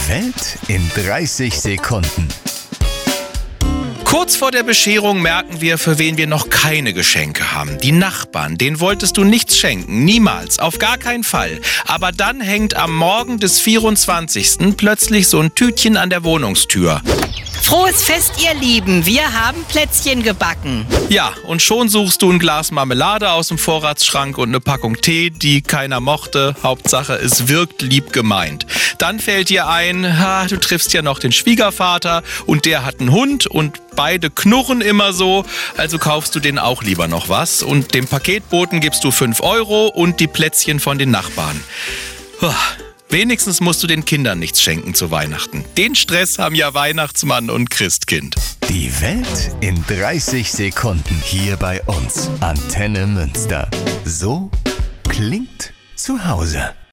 Welt in 30 Sekunden. Kurz vor der Bescherung merken wir, für wen wir noch keine Geschenke haben. Die Nachbarn, denen wolltest du nichts schenken. Niemals, auf gar keinen Fall. Aber dann hängt am Morgen des 24. plötzlich so ein Tütchen an der Wohnungstür. Frohes Fest, ihr Lieben. Wir haben Plätzchen gebacken. Ja, und schon suchst du ein Glas Marmelade aus dem Vorratsschrank und eine Packung Tee, die keiner mochte. Hauptsache, es wirkt lieb gemeint. Dann fällt dir ein, du triffst ja noch den Schwiegervater und der hat einen Hund und beide knurren immer so. Also kaufst du denen auch lieber noch was. Und dem Paketboten gibst du 5 € und die Plätzchen von den Nachbarn. Wenigstens musst du den Kindern nichts schenken zu Weihnachten. Den Stress haben ja Weihnachtsmann und Christkind. Die Welt in 30 Sekunden hier bei uns. Antenne Münster. So klingt zu Hause.